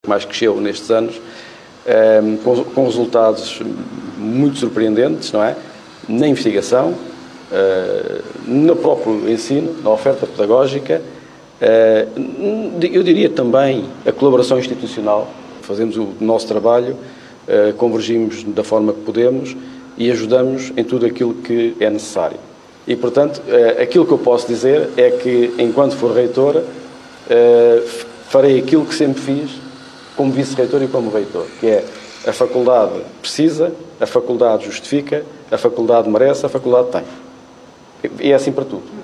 mais cresceu nestes anos, com resultados muito surpreendentes, não é? Na investigação, no próprio ensino, na oferta pedagógica, eu diria também a colaboração institucional. Fazemos o nosso trabalho, convergimos da forma que podemos e ajudamos em tudo aquilo que é necessário. E, portanto, aquilo que eu posso dizer é que, enquanto for reitor, farei aquilo que sempre fiz como vice-reitor e como reitor, que é a faculdade precisa, a faculdade justifica, a faculdade merece, a faculdade tem. E é assim para tudo.